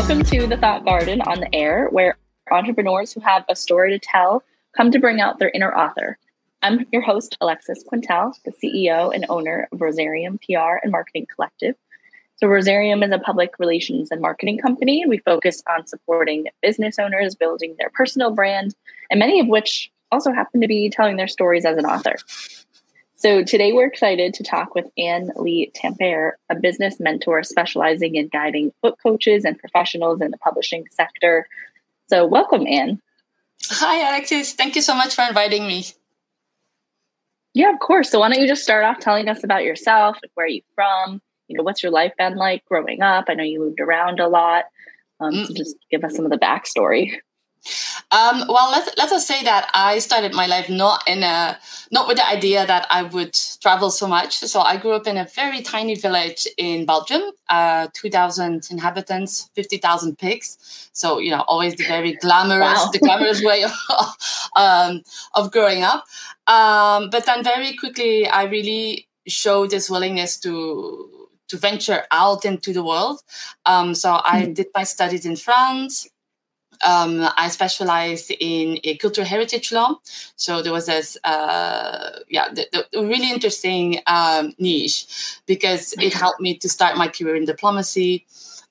Welcome to the Thought Garden on the Air, where entrepreneurs who have a story to tell come to bring out their inner author. I'm your host, Alexis Quintel, the CEO and owner of Rosarium PR and Marketing Collective. So Rosarium is a public relations and marketing company. We focus on supporting business owners, building their personal brand, and many of which also happen to be telling their stories as an author. So today we're excited to talk with Anne Lee Tampere, a business mentor specializing in guiding book coaches and professionals in the publishing sector. So welcome, Anne. Hi, Alexis. Thank you so much for inviting me. Yeah, of course. So why don't you just start off telling us about yourself, like where are you from? What's your life been like growing up? I know you moved around a lot. So just give us some of the backstory. Well, let us say that I started my life not with the idea that I would travel so much. So I grew up in a very tiny village in Belgium, 2,000 inhabitants, 50,000 pigs. So, always the very glamorous way of growing up. But then very quickly, I really showed this willingness to venture out into the world. So I did my studies in France. I specialized in a cultural heritage law. So there was this, the really interesting niche because it helped me to start my career in diplomacy.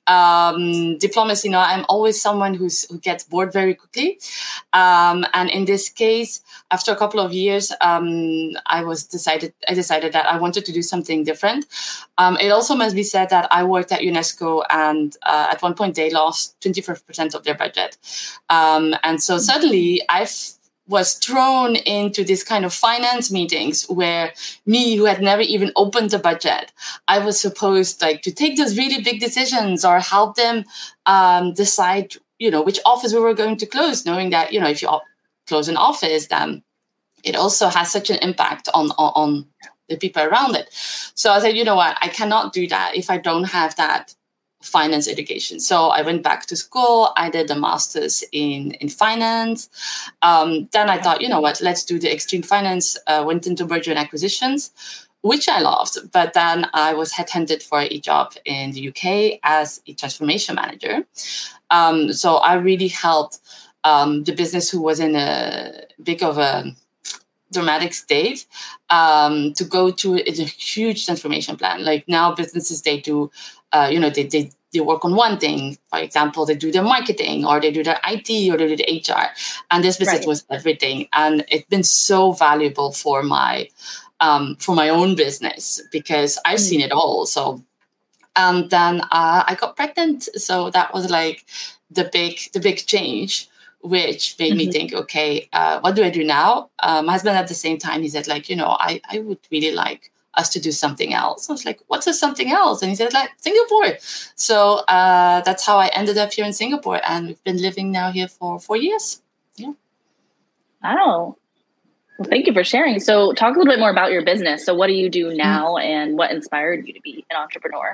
I'm always someone who gets bored very quickly. And in this case, after a couple of years, I decided that I wanted to do something different. It also must be said that I worked at UNESCO, and at one point they lost 25% of their budget. And so suddenly I was thrown into this kind of finance meetings where me, who had never even opened a budget, I was supposed to take those really big decisions or help them decide, which office we were going to close, knowing that, if you close an office, then it also has such an impact on the people around it. So I said, you know what, I cannot do that if I don't have that finance education. So I went back to school. I did a master's in finance. Then I thought, you know what, let's do the extreme finance. Went into merger and acquisitions, which I loved. But then I was headhunted for a job in the UK as a transformation manager. So I really helped the business who was in a big of a dramatic state to go through a huge transformation plan. Like now businesses, they do, they work on one thing. For example, they do their marketing or they do their IT or they do the HR. And this business was everything. And it's been so valuable for my own business because I've seen it all. So, and then I got pregnant. So that was like the big change, which made me think, okay, what do I do now? My husband at the same time, he said I would really like us to do something else. I was like, what's this something else? And he said Singapore. So that's how I ended up here in Singapore. And we've been living now here for 4 years. Yeah. Wow. Well, thank you for sharing. So talk a little bit more about your business. So what do you do now and what inspired you to be an entrepreneur?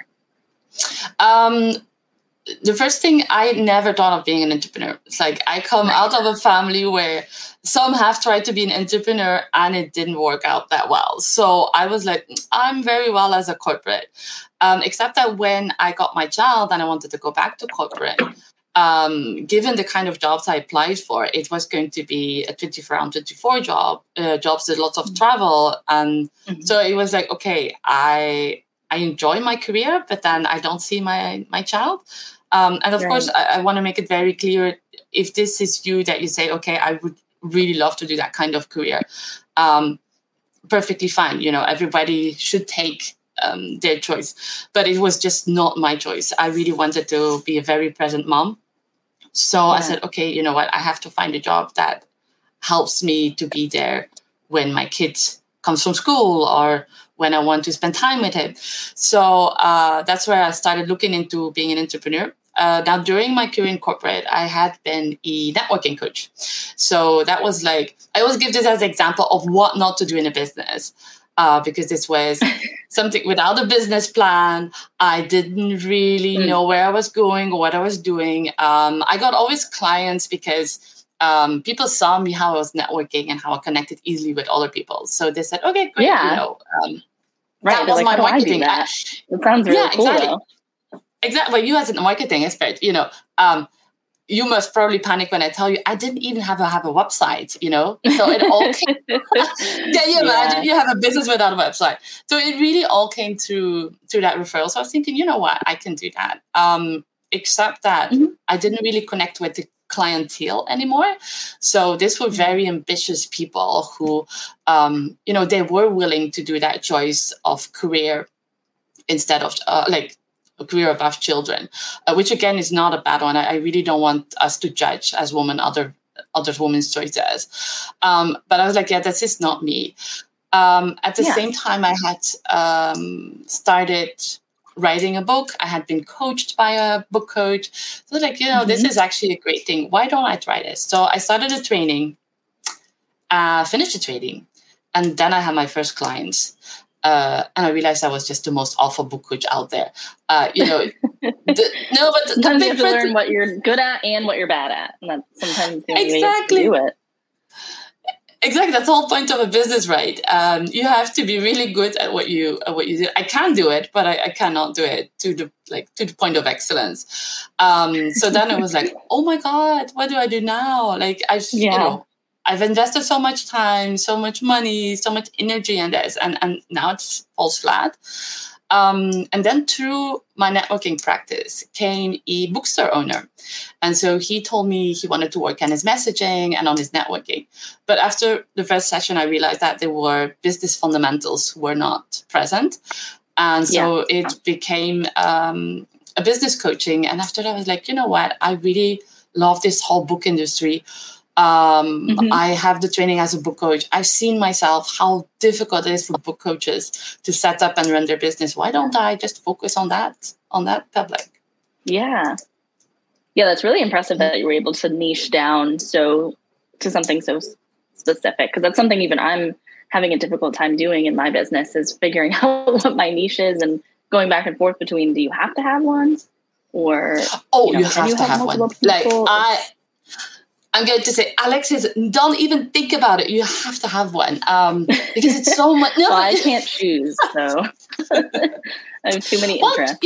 The first thing, I never thought of being an entrepreneur. It's like I come out of a family where some have tried to be an entrepreneur and it didn't work out that well. So I was like, I'm very well as a corporate. Except that when I got my child and I wanted to go back to corporate, given the kind of jobs I applied for, it was going to be a 24-hour jobs with lots of travel. And so it was like, okay, I enjoy my career, but then I don't see my child. And of course, I want to make it very clear, if this is you, that you say, okay, I would really love to do that kind of career. Perfectly fine. Everybody should take their choice. But it was just not my choice. I really wanted to be a very present mom. So I said, okay, you know what? I have to find a job that helps me to be there when my kid comes from school or when I want to spend time with him. So that's where I started looking into being an entrepreneur. Now, during my career in corporate, I had been a networking coach. So that was I always give this as an example of what not to do in a business. Because this was something without a business plan. I didn't really know where I was going or what I was doing. I got always clients because people saw me how I was networking and how I connected easily with other people. So they said, okay, great. That was my marketing. It sounds really cool, exactly. Though. exactly. Well, you as a marketing expert, you must probably panic when I tell you I didn't even have a website, So it all came. Can you imagine you have a business without a website? So it really all came through that referral. So I was thinking, you know what, I can do that. Except that I didn't really connect with the clientele anymore. So these were very ambitious people who, they were willing to do that choice of career instead of a career above children, which again is not a bad one. I really don't want us to judge as women other women's choices. But I was like, yeah, that's just not me. At the same time, I had started writing a book. I had been coached by a book coach. So like, this is actually a great thing. Why don't I try this? So I started a training, finished the training, and then I had my first clients. And I realized I was just the most awful book coach out there. But sometimes you have to learn what you're good at and what you're bad at, and that's sometimes the only way to do it. Exactly, that's the whole point of a business, right? You have to be really good at what you do. I can do it, but I cannot do it to the point of excellence. So then I was like, oh my God, what do I do now? Like I've invested so much time, so much money, so much energy in this, and now it falls flat. And then through my networking practice came a bookstore owner. And so he told me he wanted to work on his messaging and on his networking. But after the first session, I realized that there were business fundamentals who were not present. And so it became a business coaching. And after that, I was like, you know what? I really love this whole book industry. I have the training as a book coach. I've seen myself how difficult it is for book coaches to set up and run their business. Why don't I just focus on that public? Yeah, that's really impressive that you were able to niche down to something so specific, because that's something even I'm having a difficult time doing in my business, is figuring out what my niche is and going back and forth between, do you have to have one, or you have to have one. People? I'm going to say, Alexis, don't even think about it. You have to have one because it's so much. No, well, I can't choose, so I have too many interests.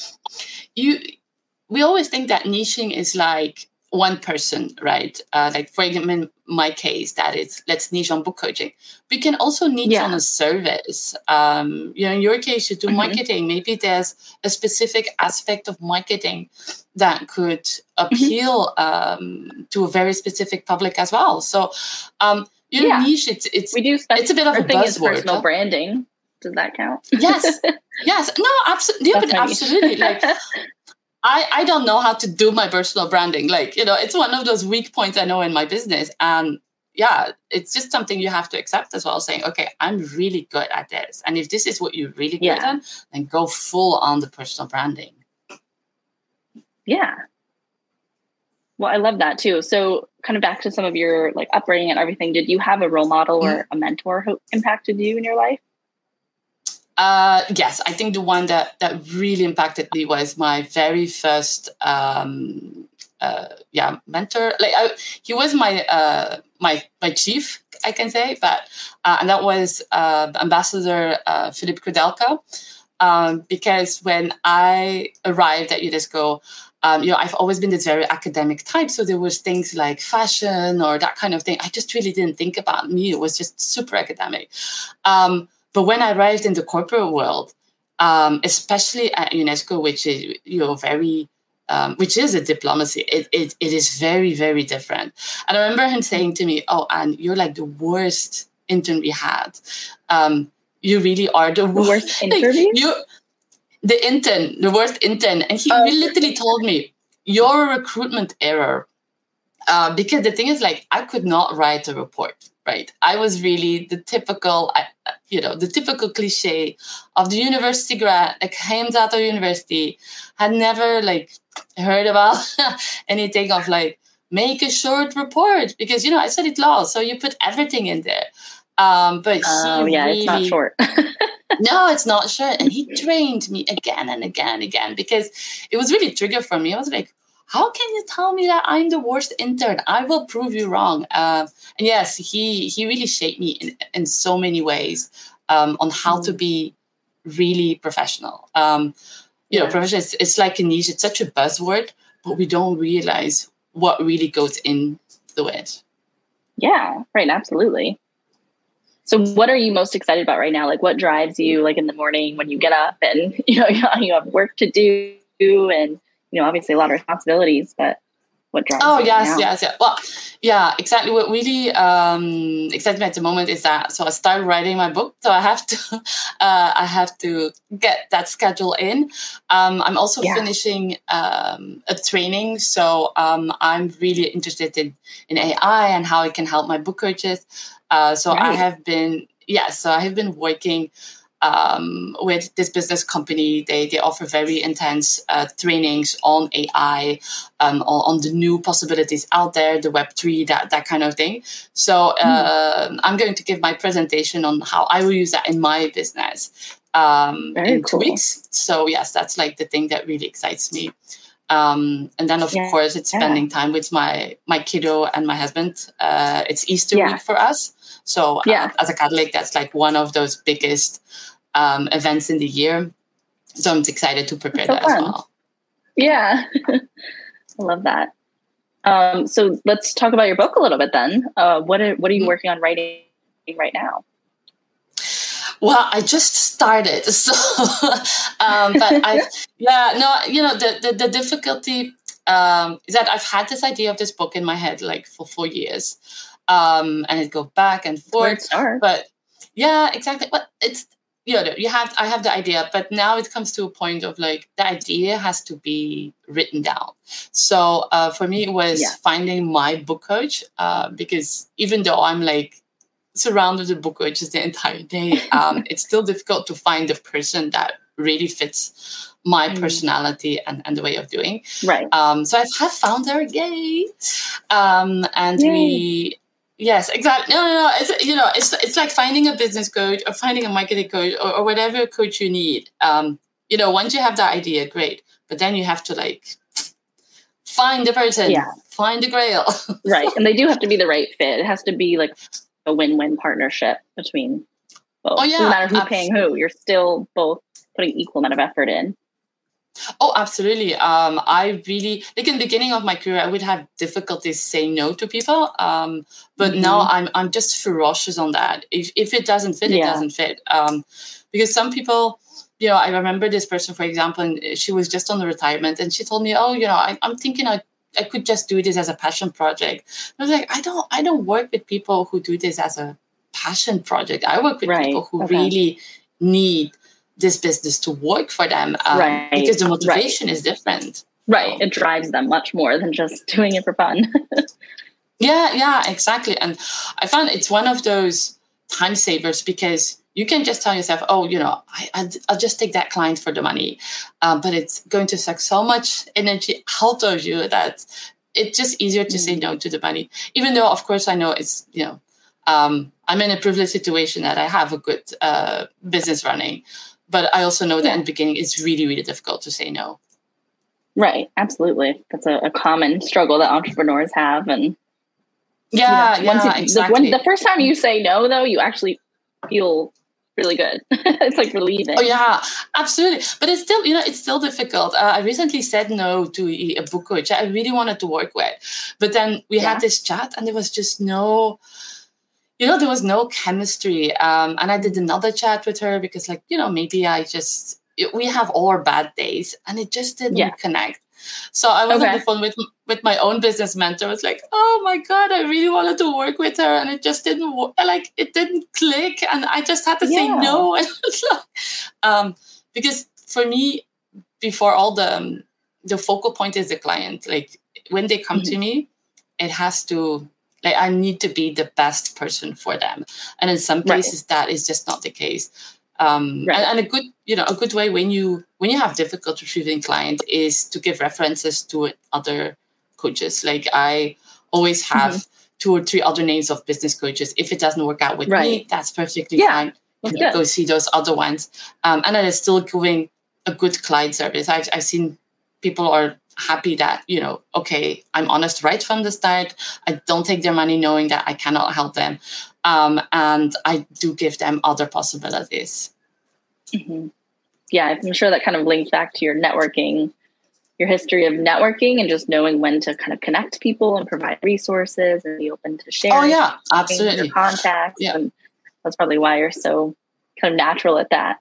We always think that niching is like one person, right? Like for example, in my case, that is, let's niche on book coaching. We can also niche on a service. In your case, you do marketing. Maybe there's a specific aspect of marketing that could appeal to a very specific public as well. So, niche. We do. It's a bit of a buzzword. Personal branding. Does that count? Yes. No, absolutely. Yeah, but absolutely. Like, I don't know how to do my personal branding. Like, it's one of those weak points I know in my business. And it's just something you have to accept as well, saying, okay, I'm really good at this. And if this is what you're really good at, then go full on the personal branding. Yeah. Well, I love that too. So kind of back to some of your upbringing and everything, did you have a role model or a mentor who impacted you in your life? Yes, I think the one that really impacted me was my very first mentor. He was my my chief, I can say, but and that was Ambassador Philip Koudelka. Because when I arrived at UNESCO, I've always been this very academic type. So there was things like fashion or that kind of thing. I just really didn't think about me. It was just super academic. But when I arrived in the corporate world, especially at UNESCO, which is which is a diplomacy, it is very, very different. And I remember him saying to me, "Oh, Anne, you're like the worst intern we had. You really are the worst interview. The worst intern." And he literally told me, "You're a recruitment error." Because the thing is, I could not write a report. Right, I was really the typical, the typical cliche of the university grad that came out of university, had never heard about anything of make a short report, because I studied law, so you put everything in there. But it's not short. No, it's not short, and he trained me again and again and again, because it was really trigger for me. I was like, how can you tell me that I'm the worst intern? I will prove you wrong. And yes, he really shaped me in so many ways on how to be really professional. you know, professional, it's like a niche. It's such a buzzword, but we don't realize what really goes into it. Yeah, right. Absolutely. So what are you most excited about right now? Like what drives you like in the morning when you get up and, you know, you have work to do and, you know, obviously a lot of responsibilities, but what drives you now? Yes. Well, yeah, exactly. What really excites me at the moment is that, so I started writing my book. So I have to get that schedule in. I'm also finishing a training. So I'm really interested in AI and how it can help my book coaches. I have been working with this business company. They offer very intense trainings on AI, on the new possibilities out there, the Web3, that kind of thing. So I'm going to give my presentation on how I will use that in my business in 2 weeks. So yes, that's like the thing that really excites me. And then of course it's spending time with my kiddo and my husband. It's Easter week for us. So as a Catholic, that's like one of those biggest events in the year. So I'm excited to prepare that as well. Yeah. I love that. So let's talk about your book a little bit then. What are you working on writing right now? Well, I just started, so but the difficulty is that I've had this idea of this book in my head like for 4 years, and it goes back and forth. But yeah, exactly. But it's I have the idea, but now it comes to a point of like the idea has to be written down. So for me, it was finding my book coach, because even though I'm like surrounded with book coaches the entire day, it's still difficult to find the person that really fits my personality and the way of doing. Right. So I have found her, yay! And yay. Yes, exactly. No. It's like finding a business coach or finding a marketing coach or whatever coach you need. Once you have that idea, great. But then you have to like find the person, find the grail. Right. And they do have to be the right fit. It has to be like a win-win partnership between both. It doesn't matter who's paying who. You're still both putting equal amount of effort in. Oh, absolutely. I really, like in the beginning of my career, I would have difficulties saying no to people. But now I'm just ferocious on that. If it doesn't fit, it doesn't fit. Because some people, I remember this person, for example, and she was just on the retirement and she told me, I'm thinking I could just do this as a passion project. I was like, I don't work with people who do this as a passion project. I work with people who really need this business to work for them, because the motivation is different. Right. It drives them much more than just doing it for fun. Yeah, exactly. And I found it's one of those time savers because you can just tell yourself, I'll just take that client for the money. But it's going to suck so much energy out of you that it's just easier to say no to the money. Even though, of course, I know it's, I'm in a privileged situation that I have a good business running. But I also know that in the beginning, it's really, really difficult to say no. Right. Absolutely. That's a common struggle that entrepreneurs have. And exactly. The first time you say no, though, you actually feel really good. It's like relieving. Oh, yeah, absolutely. But it's still difficult. I recently said no to a book coach I really wanted to work with. But then we had this chat and there was just no... there was no chemistry. And I did another chat with her because, maybe we have all our bad days and it just didn't connect. So I was on the phone with my own business mentor. I was like, oh my God, I really wanted to work with her. And it just didn't work. Like, it didn't click. And I just had to say no. Because for me, before all the focal point is the client. Like, when they come to me, it has to... I need to be the best person for them, and in some cases that is just not the case. And a good way when you have difficulty retrieving clients is to give references to other coaches. Like I always have 2 or 3 other names of business coaches. If it doesn't work out with me, that's perfectly fine. Go see those other ones, and that is still giving a good client service. I've seen people are happy that, I'm honest right from the start. I don't take their money knowing that I cannot help them. And I do give them other possibilities. Mm-hmm. yeah, I'm sure that kind of links back to your networking, your history of networking, and just knowing when to kind of connect people and provide resources and be open to sharing. Oh yeah, your absolutely. contacts. Yeah. And that's probably why you're so kind of natural at that.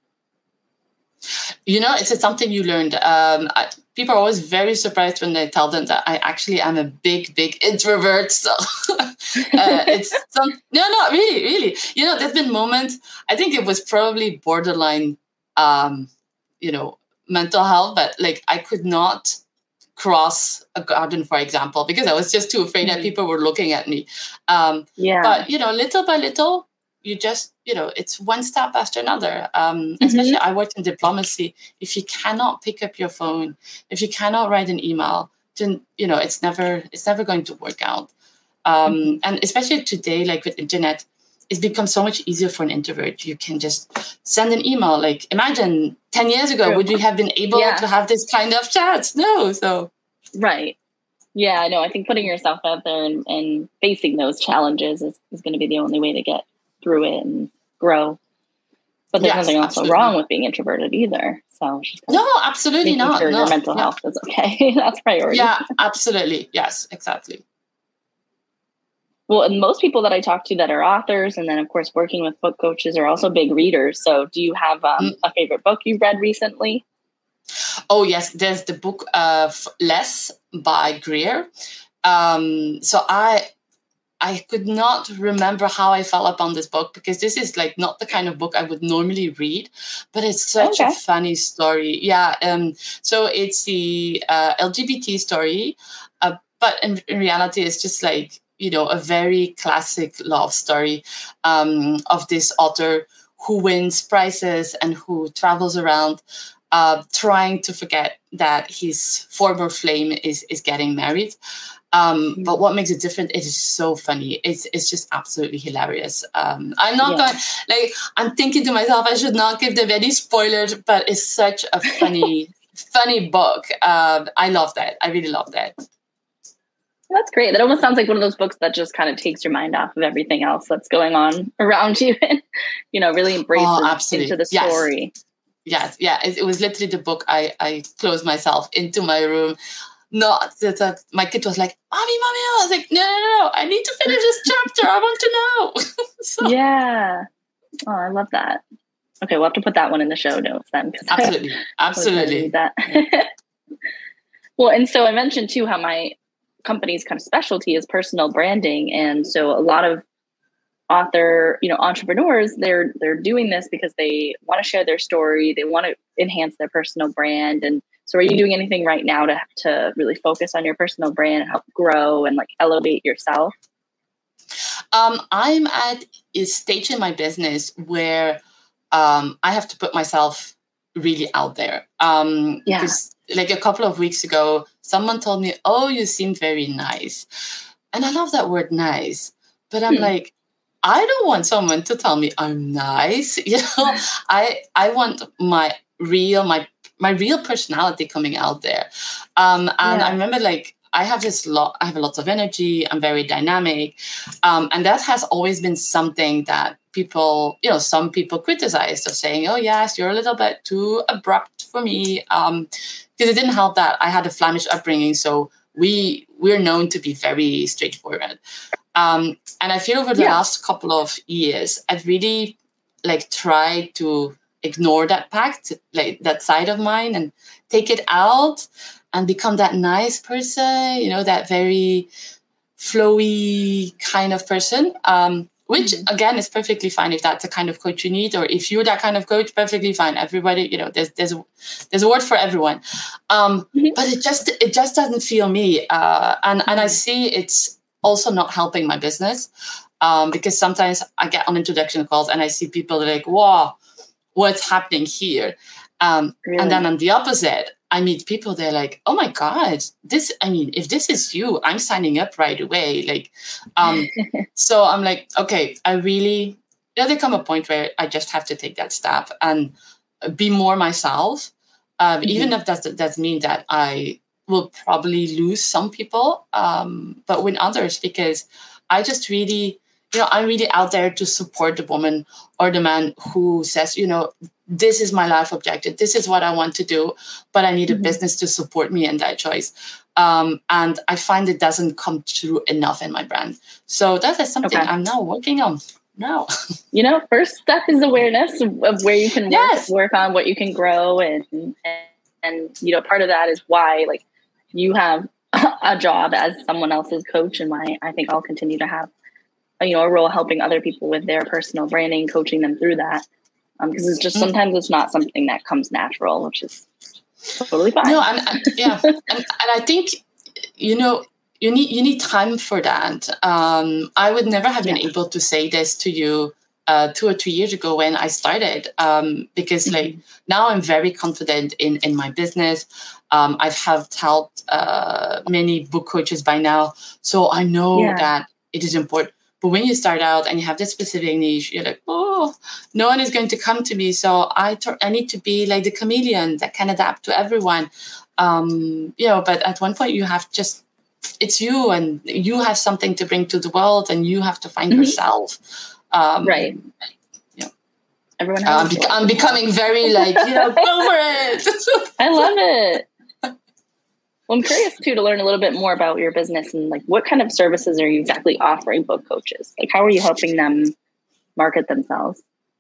It's something you learned. People are always very surprised when they tell them that I actually am a big introvert. So no, really. There's been moments. I think it was probably borderline, mental health, but like I could not cross a garden, for example, because I was just too afraid that people were looking at me. But little by little, you just, it's one step after another. Especially I worked in diplomacy. If you cannot pick up your phone, if you cannot write an email, then, it's never going to work out. And especially today, like with internet, it's become so much easier for an introvert. You can just send an email. Like imagine 10 years ago, would we have been able to have this kind of chats? No. So. Right. Yeah, no, I think putting yourself out there and facing those challenges is going to be the only way to get through it and grow. But there's nothing also wrong with being introverted either. So no, absolutely not. Sure your mental health is okay. That's priority. Yeah, absolutely. Yes, exactly. Well, and most people that I talk to that are authors and then, of course, working with book coaches are also big readers. So do you have a favorite book you've read recently? Oh, yes. There's the book of Less by Greer. So I could not remember how I fell upon this book because this is like not the kind of book I would normally read, but it's such a funny story. Yeah. So it's the LGBT story, but in reality, it's just like, a very classic love story of this author who wins prizes and who travels around trying to forget that his former flame is getting married. But what makes it different, it is so funny. It's just absolutely hilarious. I'm not going, I'm thinking to myself, I should not give them any spoilers, but it's such a funny book. I love that. I really love that. That's great. That almost sounds like one of those books that just kind of takes your mind off of everything else that's going on around you and, really embraces into the story. Yes. Yeah. It was literally the book I closed myself into my room. Not that my kid was like, Mommy. I was like, no. I need to finish this chapter. I want to know. So. Yeah. Oh, I love that. Okay. We'll have to put that one in the show notes then. Absolutely. That. Well, and so I mentioned too, how my company's kind of specialty is personal branding. And so a lot of entrepreneurs, they're doing this because they want to share their story. They want to enhance their personal brand. And so are you doing anything right now to really focus on your personal brand and help grow and elevate yourself? I'm at a stage in my business where I have to put myself really out there. Because like a couple of weeks ago, someone told me, "Oh, you seem very nice." And I love that word nice, but I'm like, I don't want someone to tell me I'm nice. I want my real personality coming out there. And I remember I have a lot of energy. I'm very dynamic. And that has always been something that people, some people criticize. So saying, oh yes, you're a little bit too abrupt for me. Because it didn't help that I had a Flemish upbringing. So we're known to be very straightforward. And I feel over the last couple of years, I've really tried to ignore that that side of mine and take it out and become that nice person, that very flowy kind of person, which again is perfectly fine if that's the kind of coach you need, or if you're that kind of coach, perfectly fine. Everybody, there's a word for everyone. But it just doesn't feel me. And I see it's also not helping my business, because sometimes I get on introduction calls and I see people like, wow, what's happening here? Really? And then on the opposite, I meet people, they're like, oh my God, if this is you, I'm signing up right away. So I'm like, okay, I really, there come a point where I just have to take that step and be more myself. Even if that means that I will probably lose some people, but win others, because I just really, I'm really out there to support the woman or the man who says, this is my life objective. This is what I want to do, but I need a business to support me in that choice. And I find it doesn't come through enough in my brand. So that is something I'm now working on now. First step is awareness of where you can work on what you can grow. And part of that is why you have a job as someone else's coach, and why I think I'll continue to have a role helping other people with their personal branding, coaching them through that. Because it's just sometimes it's not something that comes natural, which is totally fine. No, and I think you need time for that. I would never have been able to say this to you 2 or 3 years ago when I started, because now I'm very confident in my business. I've helped many book coaches by now, so I know that it is important. But when you start out and you have this specific niche, you're like, oh, no one is going to come to me. So I need to be like the chameleon that can adapt to everyone. But at one point it's you, and you have something to bring to the world, and you have to find yourself. Right. Everyone has I'm becoming very go for it. I love it. Well, I'm curious too to learn a little bit more about your business and what kind of services are you exactly offering book coaches? How are you helping them market themselves?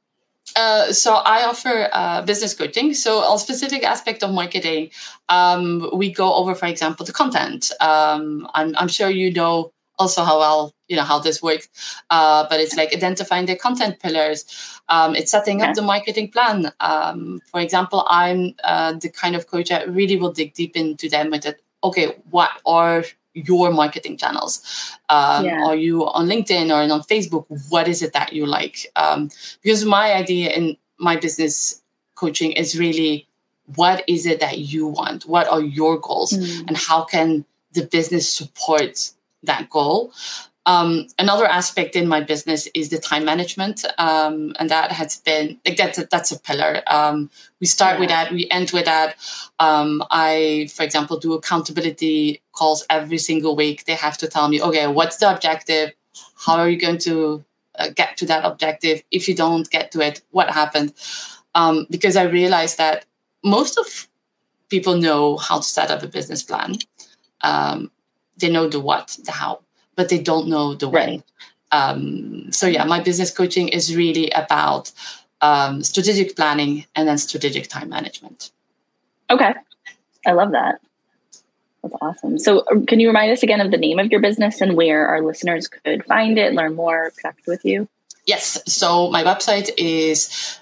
So I offer business coaching. So on specific aspect of marketing, we go over, for example, the content. I'm sure you know also how well how this works, but it's identifying the content pillars. It's setting up the marketing plan. For example, I'm the kind of coach that really will dig deep into them with it. Okay, what are your marketing channels? Are you on LinkedIn or on Facebook? What is it that you like? Because my idea in my business coaching is really, what is it that you want? What are your goals? And how can the business support that goal? Another aspect in my business is the time management, and that has been that's a pillar. We start with that, we end with that. I, for example, do accountability calls every single week. They have to tell me, okay, what's the objective? How are you going to get to that objective? If you don't get to it, what happened? Because I realized that most of people know how to set up a business plan. They know the what, the how, but they don't know the when. My business coaching is really about strategic planning and then strategic time management. Okay. I love that. That's awesome. So can you remind us again of the name of your business and where our listeners could find it, learn more, connect with you? Yes. So my website is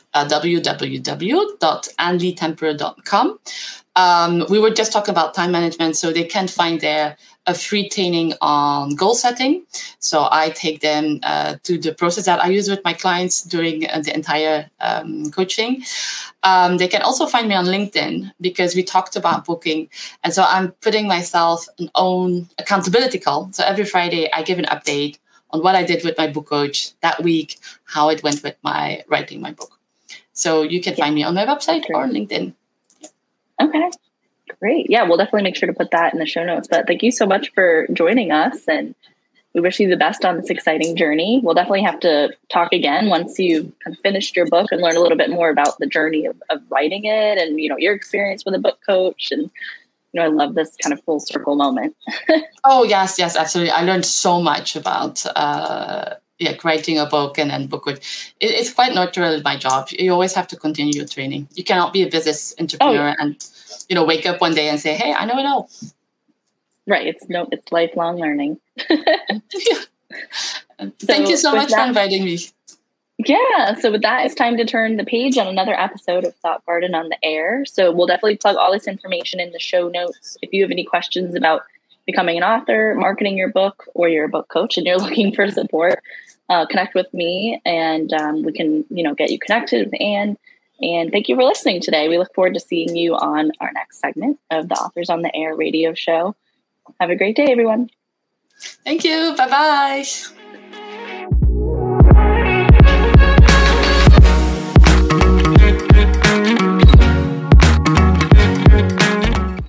www.anlietempereur.com. We were just talking about time management, so they can find there a free training on goal setting. So I take them to the process that I use with my clients during the entire coaching. They can also find me on LinkedIn because we talked about booking. And so I'm putting myself an own accountability call. So every Friday I give an update on what I did with my book coach that week, how it went with my writing my book. So you can find me on my website or LinkedIn. Okay, great. Yeah, we'll definitely make sure to put that in the show notes. But thank you so much for joining us, and we wish you the best on this exciting journey. We'll definitely have to talk again once you've kind of finished your book and learn a little bit more about the journey of writing it and, your experience with a book coach. And, I love this kind of full circle moment. Oh, yes, absolutely. I learned so much about writing a book and then book coach. It's quite natural in my job. You always have to continue your training. You cannot be a business entrepreneur and, wake up one day and say, hey, I know it all. Right. It's lifelong learning. Thank you so much for inviting me. Yeah. So with that, it's time to turn the page on another episode of Thought Garden on the Air. So we'll definitely plug all this information in the show notes. If you have any questions about becoming an author, marketing your book, or you're a book coach and you're looking for support, connect with me and we can, get you connected with Anne. And thank you for listening today. We look forward to seeing you on our next segment of the Authors on the Air radio show. Have a great day, everyone. Thank you. Bye-bye.